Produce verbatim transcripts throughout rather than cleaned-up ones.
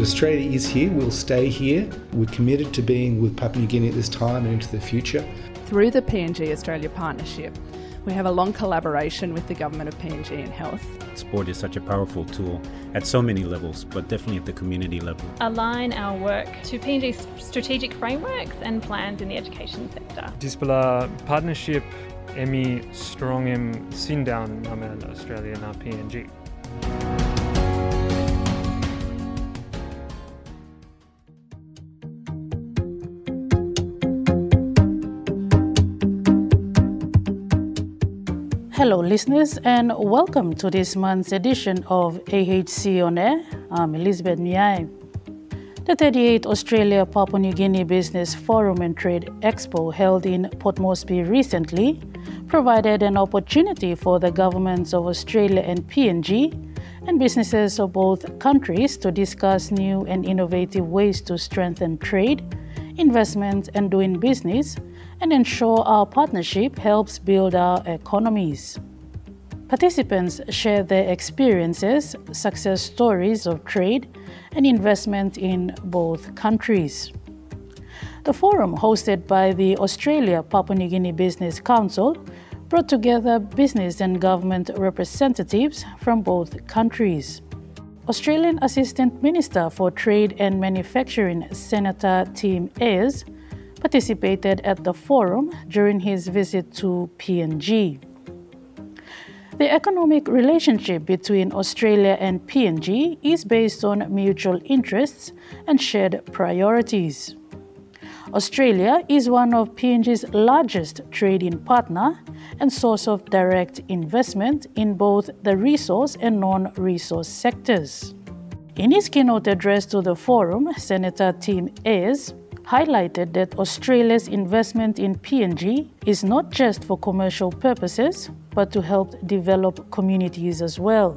But Australia is here, we'll stay here. We're committed to being with Papua New Guinea at this time and into the future. Through the P N G Australia Partnership, we have a long collaboration with the Government of P N G in health. Sport is such a powerful tool at so many levels, but definitely at the community level. Align our work to P N G's strategic frameworks and plans in the education sector. Dispela partnership emi strong em sindown namen Australia na P N G. Hello listeners and welcome to this month's edition of A H C On Air. I'm Elizabeth Nyai. The thirty-eighth Australia Papua New Guinea Business Forum and Trade Expo held in Port Moresby recently provided an opportunity for the governments of Australia and P N G and businesses of both countries to discuss new and innovative ways to strengthen trade, investment and doing business and ensure our partnership helps build our economies. Participants shared their experiences, success stories of trade and investment in both countries. The forum, hosted by the Australia Papua New Guinea Business Council, brought together business and government representatives from both countries. Australian Assistant Minister for Trade and Manufacturing, Senator Tim Ayres, participated at the forum during his visit to P N G. The economic relationship between Australia and P N G is based on mutual interests and shared priorities. Australia is one of P N G's largest trading partner and source of direct investment in both the resource and non-resource sectors. In his keynote address to the forum, Senator Tim Ayres highlighted that Australia's investment in P N G is not just for commercial purposes, but to help develop communities as well.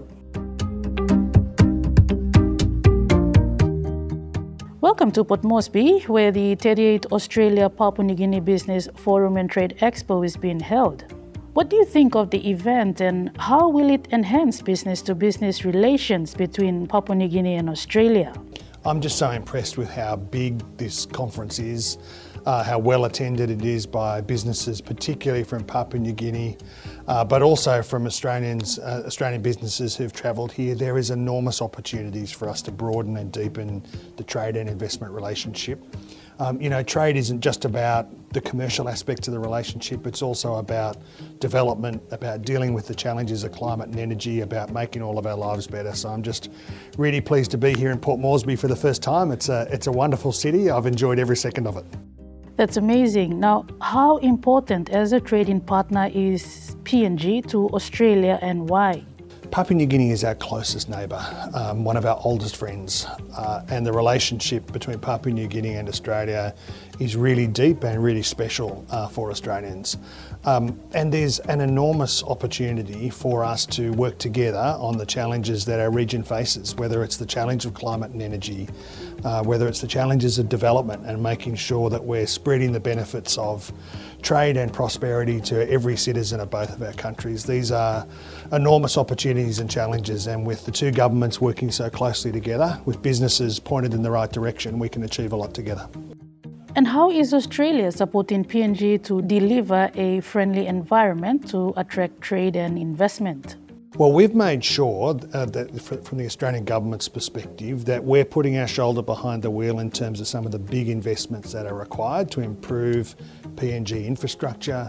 Welcome to Port Moresby, where the thirty-eighth Australia Papua New Guinea Business Forum and Trade Expo is being held. What do you think of the event and how will it enhance business-to-business relations between Papua New Guinea and Australia? I'm just so impressed with how big this conference is, uh, how well attended it is by businesses, particularly from Papua New Guinea, uh, but also from Australians, uh, Australian businesses who've travelled here. There is enormous opportunities for us to broaden and deepen the trade and investment relationship. Um, you know, trade isn't just about the commercial aspects of the relationship, it's also about development, about dealing with the challenges of climate and energy, about making all of our lives better. So I'm just really pleased to be here in Port Moresby for the first time. It's a, it's a wonderful city. I've enjoyed every second of it. That's amazing. Now, how important as a trading partner is P N G to Australia and why? Papua New Guinea is our closest neighbour, um, one of our oldest friends, uh, and the relationship between Papua New Guinea and Australia is really deep and really special uh, for Australians. Um, and there's an enormous opportunity for us to work together on the challenges that our region faces, whether it's the challenge of climate and energy, uh, whether it's the challenges of development and making sure that we're spreading the benefits of trade and prosperity to every citizen of both of our countries. These are enormous opportunities and challenges, and with the two governments working so closely together, with businesses pointed in the right direction, we can achieve a lot together. And how is Australia supporting P N G to deliver a friendly environment to attract trade and investment? Well, we've made sure uh, that from the Australian government's perspective that we're putting our shoulder behind the wheel in terms of some of the big investments that are required to improve P N G infrastructure,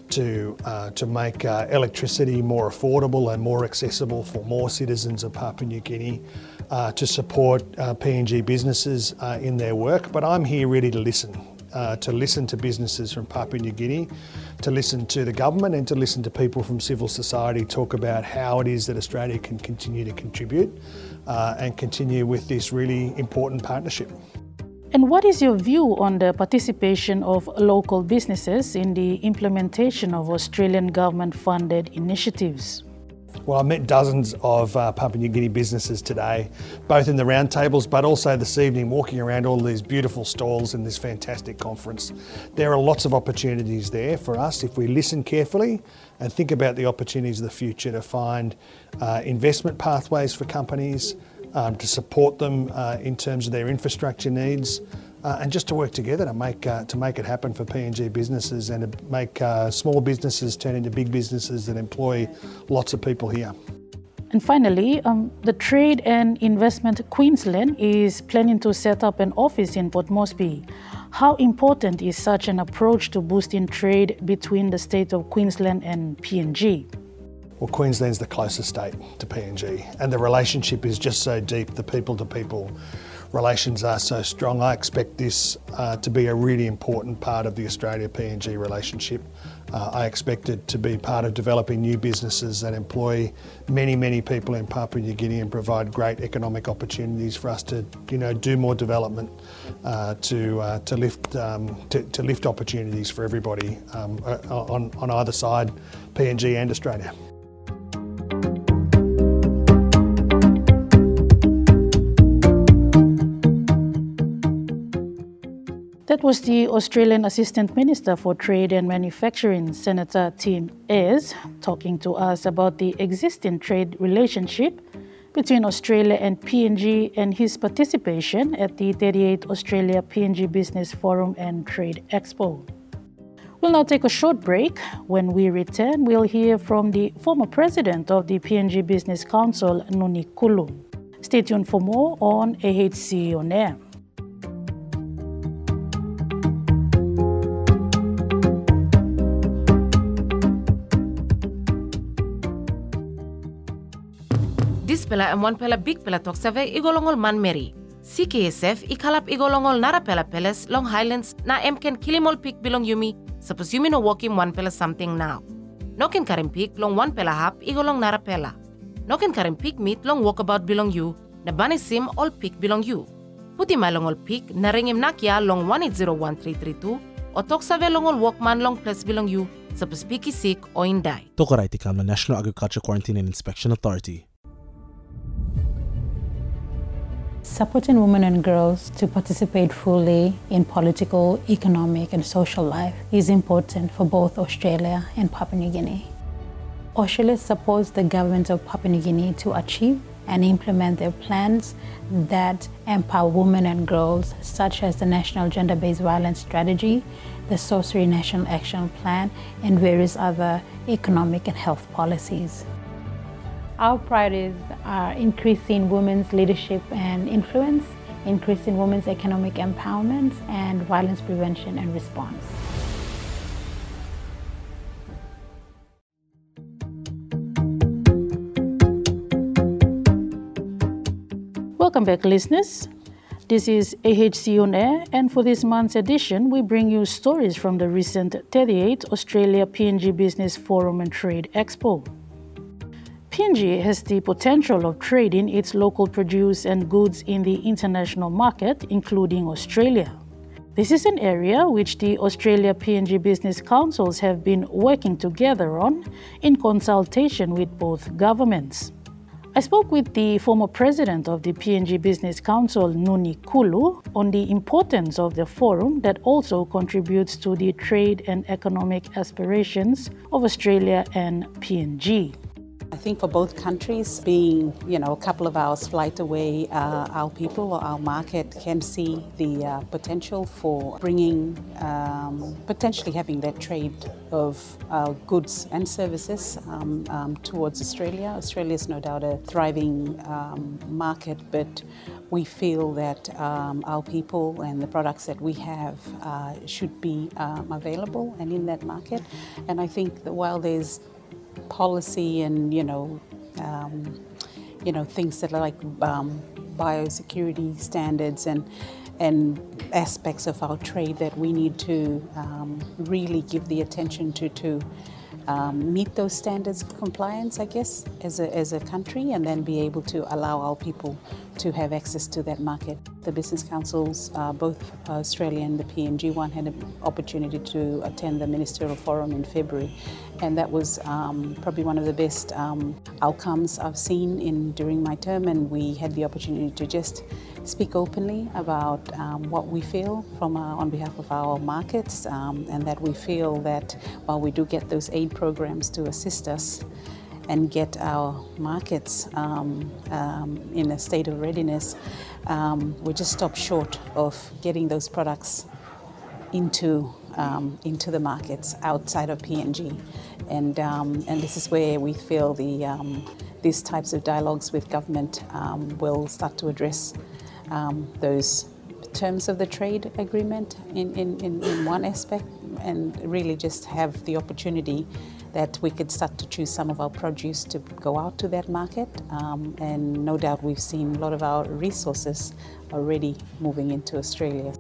to uh, to make uh, electricity more affordable and more accessible for more citizens of Papua New Guinea, uh, to support uh, P N G businesses uh, in their work. But I'm here ready to listen. Uh, to listen to businesses from Papua New Guinea, to listen to the government and to listen to people from civil society talk about how it is that Australia can continue to contribute uh, and continue with this really important partnership. And what is your view on the participation of local businesses in the implementation of Australian government-funded initiatives? Well, I met dozens of uh, Papua New Guinea businesses today, both in the roundtables but also this evening walking around all these beautiful stalls in this fantastic conference. There are lots of opportunities there for us if we listen carefully and think about the opportunities of the future to find uh, investment pathways for companies, um, to support them uh, in terms of their infrastructure needs, uh, and just to work together to make uh, to make it happen for P N G businesses and to make uh, small businesses turn into big businesses that employ lots of people here. And finally, um, the Trade and Investment Queensland is planning to set up an office in Port Moresby. How important is such an approach to boosting trade between the state of Queensland and P N G? Well, Queensland's the closest state to P N G, and the relationship is just so deep, the people-to-people relations are so strong. I expect this uh, to be a really important part of the Australia-P N G relationship. Uh, I expect it to be part of developing new businesses that employ many, many people in Papua New Guinea and provide great economic opportunities for us to, you know, do more development, uh, to uh, to lift um, to, to lift opportunities for everybody um, on on either side, P N G and Australia. That was the Australian Assistant Minister for Trade and Manufacturing, Senator Tim Ayres, talking to us about the existing trade relationship between Australia and P N G and his participation at the thirty-eighth Australia P N G Business Forum and Trade Expo. We'll now take a short break. When we return, we'll hear from the former president of the P N G Business Council, Nuni Kulu. Stay tuned for more on A H C On Air. This pela and one pela big pela toksave igolongol man meri. C K S F ikalap igolongol nara pela peles long highlands na emken kilimol pik bilong yumi sapos yumi no walking one pela something now. Noken karim pik long one pela hap igolong nara pela. Noken karim pik meet long walkabout bilong you na banisim all pik bilong you. Puti malongol pik na ringim nakya long one eight zero one three three two o toksave longol walkman long place bilong you sapos piki sick o inday. Tokoray tikam na National Agriculture Quarantine and Inspection Authority. Supporting women and girls to participate fully in political, economic and social life is important for both Australia and Papua New Guinea. Australia supports the government of Papua New Guinea to achieve and implement their plans that empower women and girls, such as the National Gender-Based Violence Strategy, the Sorcery National Action Plan, and various other economic and health policies. Our priorities are increasing women's leadership and influence, increasing women's economic empowerment, and violence prevention and response. Welcome back, listeners. This is A H C On Air, and for this month's edition, we bring you stories from the recent thirty-eighth Australia P N G Business Forum and Trade Expo. P N G has the potential of trading its local produce and goods in the international market, including Australia. This is an area which the Australia P N G Business Councils have been working together on in consultation with both governments. I spoke with the former president of the P N G Business Council, Nuni Kulu, on the importance of the forum that also contributes to the trade and economic aspirations of Australia and P N G. I think for both countries, being you know a couple of hours flight away, uh, our people or our market can see the uh, potential for bringing, um, potentially having that trade of uh, goods and services um, um, towards Australia. Australia is no doubt a thriving um, market, but we feel that um, our people and the products that we have uh, should be um, available and in that market. And I think that while there's policy and you know um, you know things that are like um, biosecurity standards and and aspects of our trade that we need to um, really give the attention to to um, meet those standards of compliance, I guess, as a, as a country, and then be able to allow our people to have access to that market. The business councils, uh, both Australia and the P N G one, had an opportunity to attend the ministerial forum in February, and that was um, probably one of the best um, outcomes I've seen in during my term. And we had the opportunity to just speak openly about um, what we feel from our, on behalf of our markets, um, and that we feel that while we do get those aid programs to assist us, and get our markets um, um, in a state of readiness, um, we just stop short of getting those products into um, into the markets outside of P N G, and um, and this is where we feel the um, these types of dialogues with government um, will start to address um, those terms of the trade agreement in, in, in, in one aspect, and really just have the opportunity that we could start to choose some of our produce to go out to that market, um, and no doubt we've seen a lot of our resources already moving into Australia.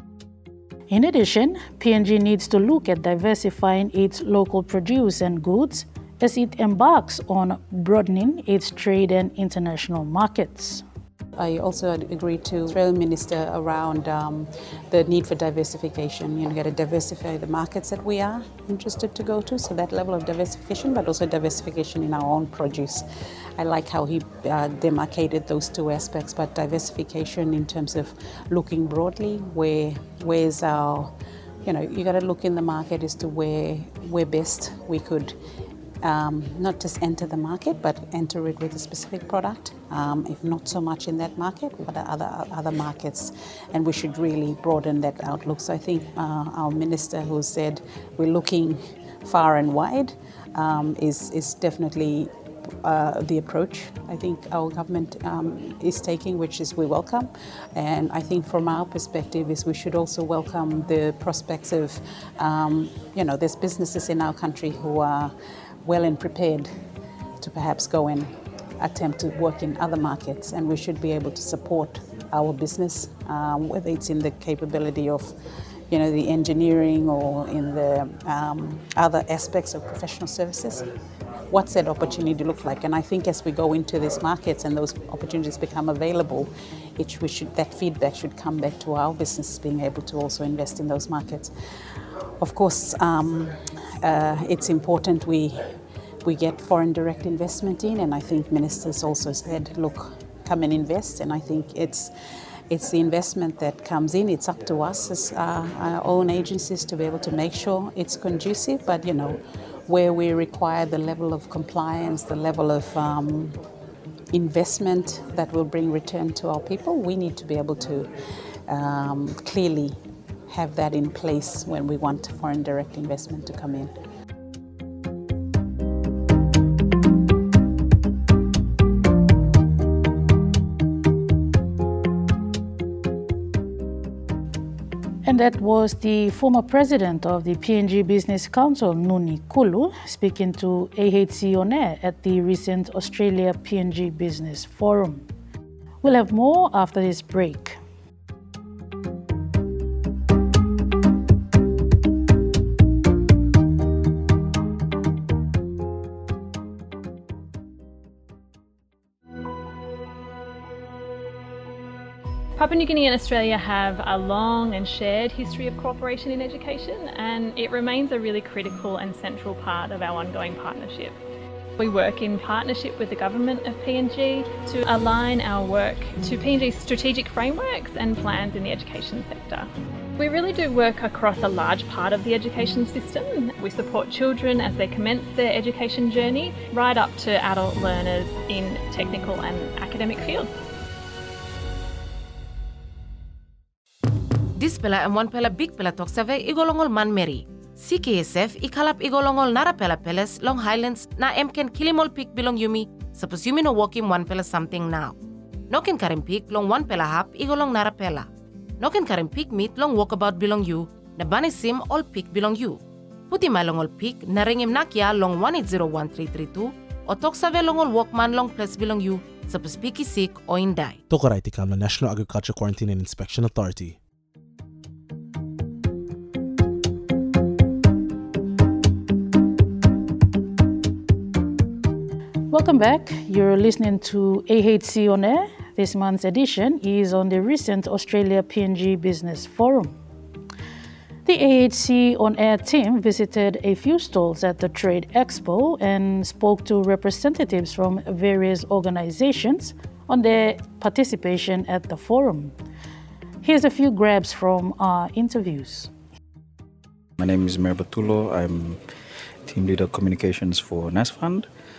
In addition, P N G needs to look at diversifying its local produce and goods as it embarks on broadening its trade and international markets. I also agree to the Australian Minister around um, the need for diversification. You know, you got to diversify the markets that we are interested to go to, so that level of diversification, but also diversification in our own produce. I like how he uh, demarcated those two aspects, but diversification in terms of looking broadly, where where's our, you know, you got to look in the market as to where where best we could Um, not just enter the market, but enter it with a specific product, um, if not so much in that market, but other other markets, and we should really broaden that outlook. So I think uh, our minister, who said we're looking far and wide, um, is is definitely uh, the approach I think our government um, is taking, which is we welcome. And I think from our perspective is we should also welcome the prospects of, um, you know, there's businesses in our country who are well and prepared to perhaps go and attempt to work in other markets, and we should be able to support our business, um, whether it's in the capability of, you know, the engineering or in the um, other aspects of professional services. What's that opportunity look like? And I think as we go into these markets and those opportunities become available, it, we should, that feedback should come back to our businesses being able to also invest in those markets. Of course, um, uh, it's important we we get foreign direct investment in, and I think ministers also said, look, come and invest. And I think it's it's the investment that comes in. It's up to us as uh, our own agencies to be able to make sure it's conducive. But you know, where we require the level of compliance, the level of um, investment that will bring return to our people, we need to be able to um, clearly have that in place when we want foreign direct investment to come in. And that was the former president of the P N G Business Council, Nuni Kulu, speaking to A H C On Air at the recent Australia P N G Business Forum. We'll have more after this break. Papua New Guinea and Australia have a long and shared history of cooperation in education, and it remains a really critical and central part of our ongoing partnership. We work in partnership with the government of P N G to align our work to P N G's strategic frameworks and plans in the education sector. We really do work across a large part of the education system. We support children as they commence their education journey, right up to adult learners in technical and academic fields. Dis pela and one pela big pela toksave igolongol man meri. C K S F ikalap igolongol nara pela peles long Highlands na emken kilimol pik bilong yumi sapos yumi no walking one pela something now. Noken karim pik long one pela hap igolong nara pela. Noken karim pik meet long walkabout bilong you na banisim all pik bilong you. Puti malongol pik na ringim nakya long one eight zero one three three two o toksave longol walkman long place bilong you sapos piki sick o inday. Tokorai tikam na National Agriculture Quarantine and Inspection Authority. Welcome back. You're listening to A H C On Air. This month's edition is on the recent Australia P N G Business Forum. The A H C On Air team visited a few stalls at the Trade Expo and spoke to representatives from various organizations on their participation at the forum. Here's a few grabs from our interviews. My name is Mer Batulo. I'm Team Leader Communications for NASFund.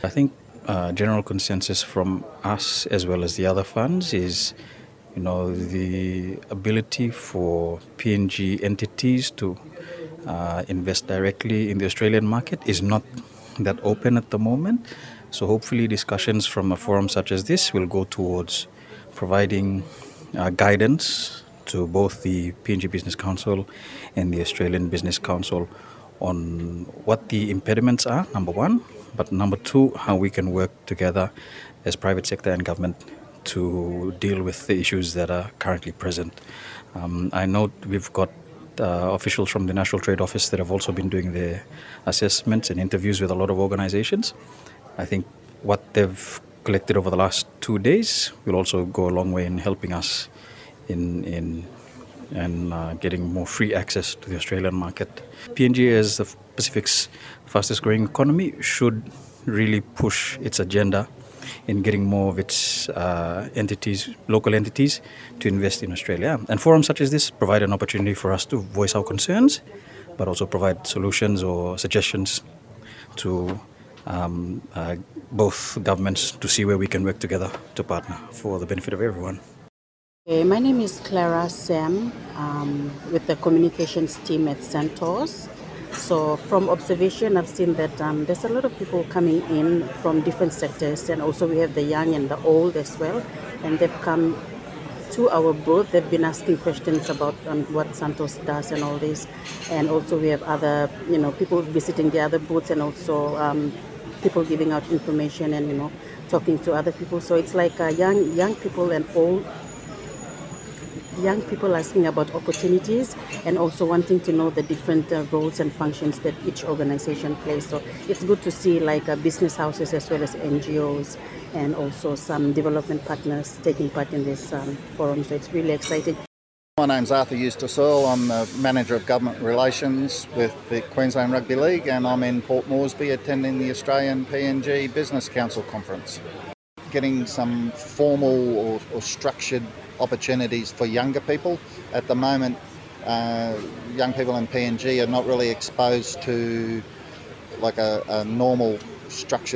I think uh, general consensus from us as well as the other funds is, you know, the ability for P N G entities to uh, invest directly in the Australian market is not that open at the moment. So hopefully discussions from a forum such as this will go towards providing uh, guidance to both the P N G Business Council and the Australian Business Council on what the impediments are, number one, but number two, how we can work together as private sector and government to deal with the issues that are currently present. Um, I know we've got uh, officials from the National Trade Office that have also been doing their assessments and interviews with a lot of organizations. I think what they've collected over the last two days will also go a long way in helping us in in and uh, getting more free access to the Australian market. P N G, as the Pacific's fastest growing economy, should really push its agenda in getting more of its uh, entities, local entities, to invest in Australia. And forums such as this provide an opportunity for us to voice our concerns, but also provide solutions or suggestions to um, uh, both governments to see where we can work together to partner for the benefit of everyone. Okay, my name is Clara Sam, um, with the communications team at Centaurs. So from observation, I've seen that um, there's a lot of people coming in from different sectors, and also we have the young and the old as well. And they've come to our booth. They've been asking questions about um, what Santos does and all this. And also we have other, you know, people visiting the other booths, and also um, people giving out information and, you know, talking to other people. So it's like uh, young young people and old. Young people asking about opportunities and also wanting to know the different uh, roles and functions that each organization plays. So it's good to see like uh, business houses as well as N G Os and also some development partners taking part in this um, forum. So it's really exciting. My name's Arthur Eustace Earl. I'm the Manager of Government Relations with the Queensland Rugby League, and I'm in Port Moresby attending the Australian P N G Business Council Conference. Getting some formal or, or structured opportunities for younger people. At the moment, uh, young people in P N G are not really exposed to like a, a normal structured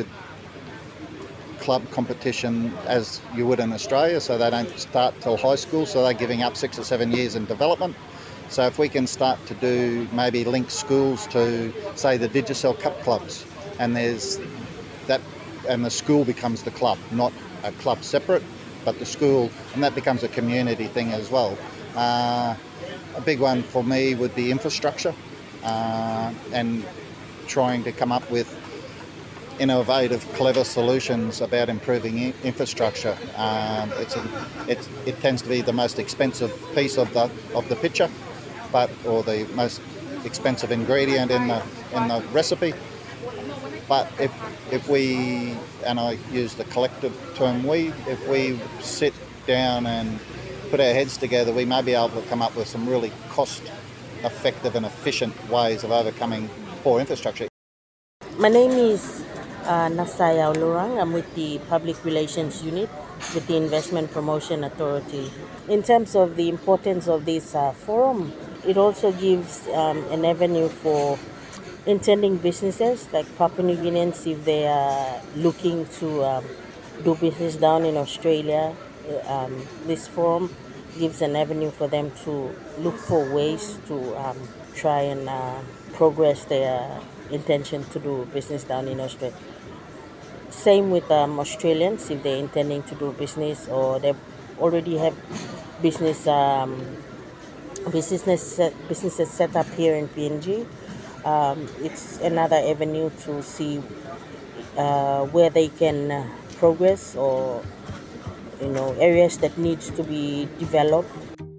club competition as you would in Australia, so they don't start till high school, so they're giving up six or seven years in development. So if we can start to do maybe link schools to, say, the Digicel Cup clubs, and there's that, and the school becomes the club, not a club separate, but the school, and that becomes a community thing as well. Uh, a big one for me would be infrastructure, uh, and trying to come up with innovative, clever solutions about improving I- infrastructure. Um, it's a, it's, it tends to be the most expensive piece of the of the picture, but or the most expensive ingredient in the in the recipe. But if if we, and I use the collective term we, if we sit down and put our heads together, we may be able to come up with some really cost-effective and efficient ways of overcoming poor infrastructure. My name is uh, Nasaya Olurang. I'm with the Public Relations Unit with the Investment Promotion Authority. In terms of the importance of this uh, forum, it also gives um, an avenue for intending businesses like Papua New Guineans, if they are looking to um, do business down in Australia. Um, this forum gives an avenue for them to look for ways to um, try and uh, progress their intention to do business down in Australia. Same with um, Australians, if they're intending to do business or they already have business um, business businesses set up here in P N G. Um, it's another avenue to see uh, where they can uh, progress, or you know, areas that need to be developed.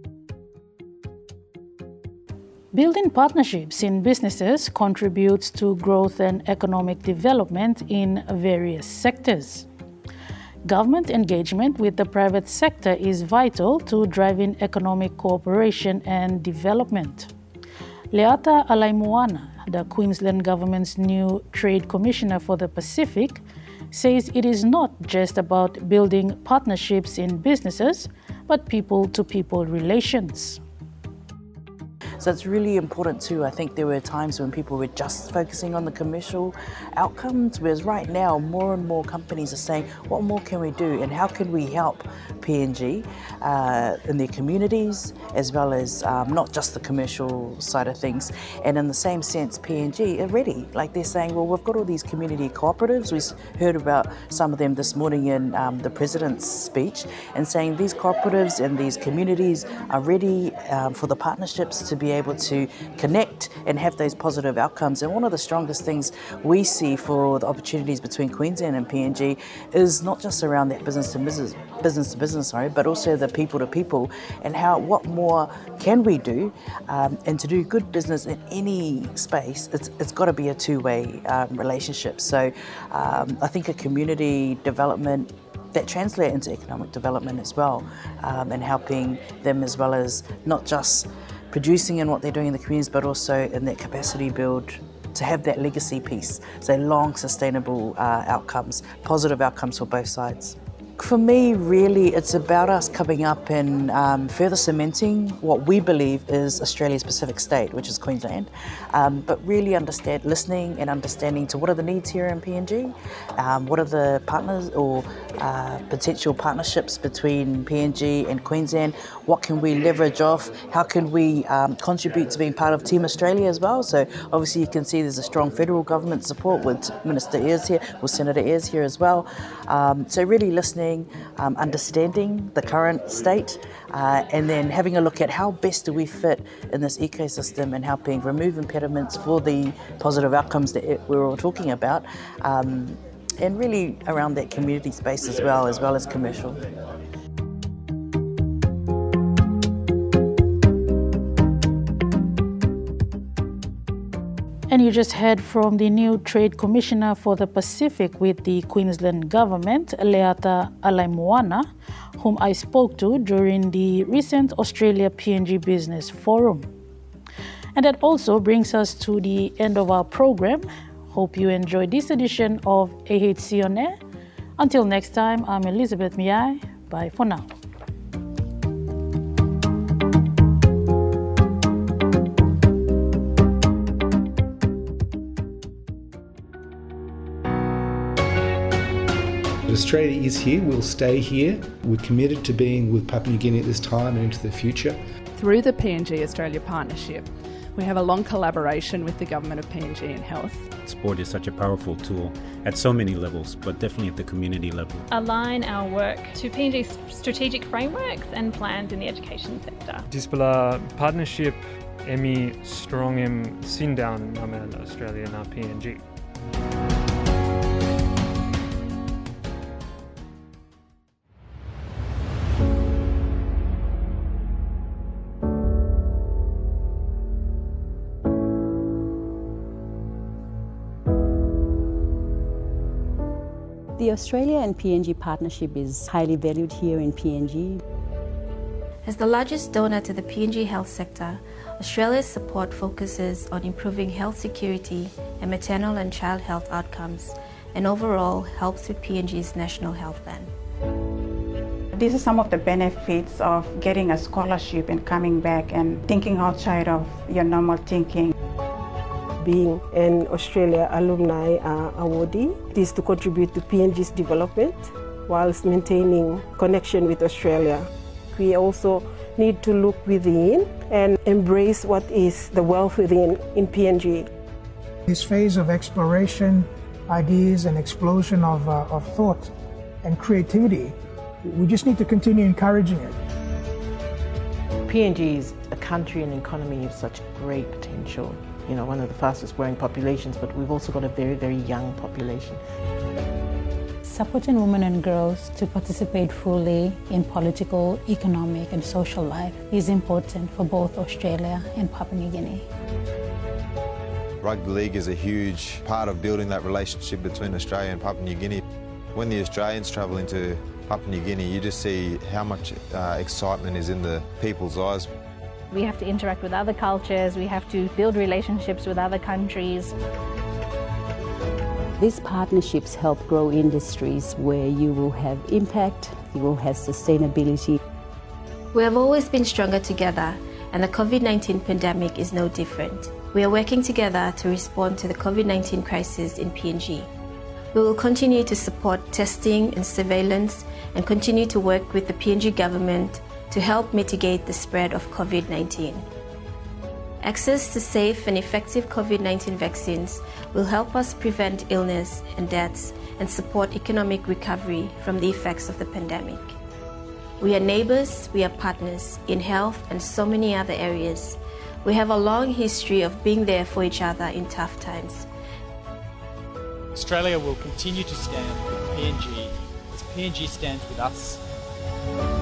Building partnerships in businesses contributes to growth and economic development in various sectors. Government engagement with the private sector is vital to driving economic cooperation and development. Leata Alaimuana, the Queensland government's new Trade Commissioner for the Pacific, says it is not just about building partnerships in businesses, but people-to-people relations. So So it's really important too. I think there were times when people were just focusing on the commercial outcomes, whereas right now more and more companies are saying, what more can we do and how can we help P N G uh, in their communities, as well as um, not just the commercial side of things. And in the same sense, P N G are ready. Like they're saying, well, we've got all these community cooperatives. We heard about some of them this morning in um, the President's speech, and saying these cooperatives and these communities are ready um, for the partnerships to be able to connect and have those positive outcomes. And one of the strongest things we see for the opportunities between Queensland and P N G is not just around that business to business, business to business, sorry, but also the people to people, and how what more can we do, um, and to do good business in any space, it's it's got to be a two-way um, relationship. So um, I think a community development that translate into economic development as well, um, and helping them as well as not just producing in what they're doing in the communities, but also in that capacity build to have that legacy piece. So long, sustainable uh, outcomes, positive outcomes for both sides. For me, really, it's about us coming up and um, further cementing what we believe is Australia's Pacific state, which is Queensland, um, but really understand, listening and understanding to what are the needs here in P N G, um, what are the partners or uh, potential partnerships between P N G and Queensland, what can we leverage off, how can we um, contribute to being part of Team Australia as well. So obviously you can see there's a strong federal government support with Minister Ayres here, with Senator Ayres here as well. Um, so really listening, Um, understanding the current state, uh, and then having a look at how best do we fit in this ecosystem and helping remove impediments for the positive outcomes that it, we're all talking about, um, and really around that community space as well, as well as commercial. And you just heard from the new Trade Commissioner for the Pacific with the Queensland Government, Leata Alaimoana, whom I spoke to during the recent Australia P N G Business Forum. And that also brings us to the end of our program. Hope you enjoyed this edition of A H C On Air. Until next time, I'm Elizabeth Miai. Bye for now. Australia is here, we'll stay here. We're committed to being with Papua New Guinea at this time and into the future. Through the P N G Australia Partnership, we have a long collaboration with the Government of P N G in health. Sport is such a powerful tool at so many levels, but definitely at the community level. Align our work to P N G's strategic frameworks and plans in the education sector. Dispela partnership emi strong em sindown namel Australia na P N G. The Australia and P N G partnership is highly valued here in P N G. As the largest donor to the P N G health sector, Australia's support focuses on improving health security and maternal and child health outcomes, and overall helps with P N G's national health plan. These are some of the benefits of getting a scholarship and coming back and thinking outside of your normal thinking. Being an Australia Alumni uh, Awardee, it is to contribute to P N G's development whilst maintaining connection with Australia. We also need to look within and embrace what is the wealth within in P N G. This phase of exploration, ideas and explosion of, uh, of thought and creativity, we just need to continue encouraging it. P N G is a country and economy of such great potential. You know, one of the fastest growing populations, but we've also got a very, very young population. Supporting women and girls to participate fully in political, economic and social life is important for both Australia and Papua New Guinea. Rugby league is a huge part of building that relationship between Australia and Papua New Guinea. When the Australians travel into Papua New Guinea, you just see how much uh, excitement is in the people's eyes. We have to interact with other cultures, we have to build relationships with other countries. These partnerships help grow industries where you will have impact, you will have sustainability. We have always been stronger together, and the COVID nineteen pandemic is no different. We are working together to respond to the COVID nineteen crisis in P N G. We will continue to support testing and surveillance and continue to work with the P N G government to help mitigate the spread of COVID nineteen. Access to safe and effective COVID nineteen vaccines will help us prevent illness and deaths and support economic recovery from the effects of the pandemic. We are neighbours, we are partners in health and so many other areas. We have a long history of being there for each other in tough times. Australia will continue to stand with P N G as P N G stands with us.